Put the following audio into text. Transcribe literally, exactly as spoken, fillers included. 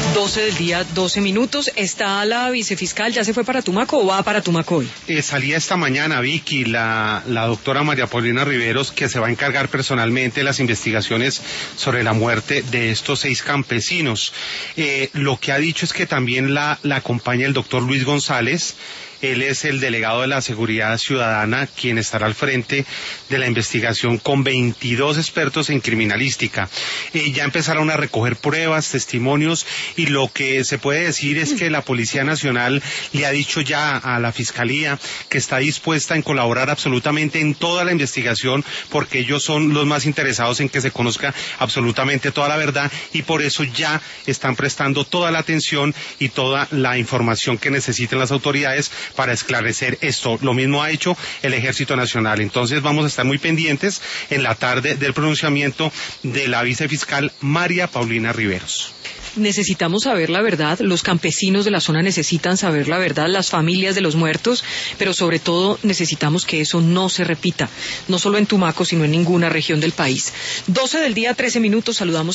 doce del día, doce minutos. ¿Está la vicefiscal? ¿Ya se fue para Tumaco o va para Tumaco hoy? Eh, salía esta mañana, Vicky, la, la doctora María Paulina Riveros, que se va a encargar personalmente de las investigaciones sobre la muerte de estos seis campesinos. Eh, lo que ha dicho es que también la, la acompaña el doctor Luis González. Él es el delegado de la Seguridad Ciudadana, quien estará al frente de la investigación con veintidós expertos en criminalística. Eh, ya empezaron a recoger pruebas, testimonios, y lo que se puede decir es que la Policía Nacional le ha dicho ya a la Fiscalía que está dispuesta en colaborar absolutamente en toda la investigación, porque ellos son los más interesados en que se conozca absolutamente toda la verdad, y por eso ya están prestando toda la atención y toda la información que necesiten las autoridades para esclarecer esto. Lo mismo ha hecho el Ejército Nacional. Entonces vamos a estar muy pendientes en la tarde del pronunciamiento de la vicefiscal María Paulina Riveros. Necesitamos saber la verdad, los campesinos de la zona necesitan saber la verdad, las familias de los muertos, pero sobre todo necesitamos que eso no se repita, no solo en Tumaco, sino en ninguna región del país. doce del día, trece minutos, saludamos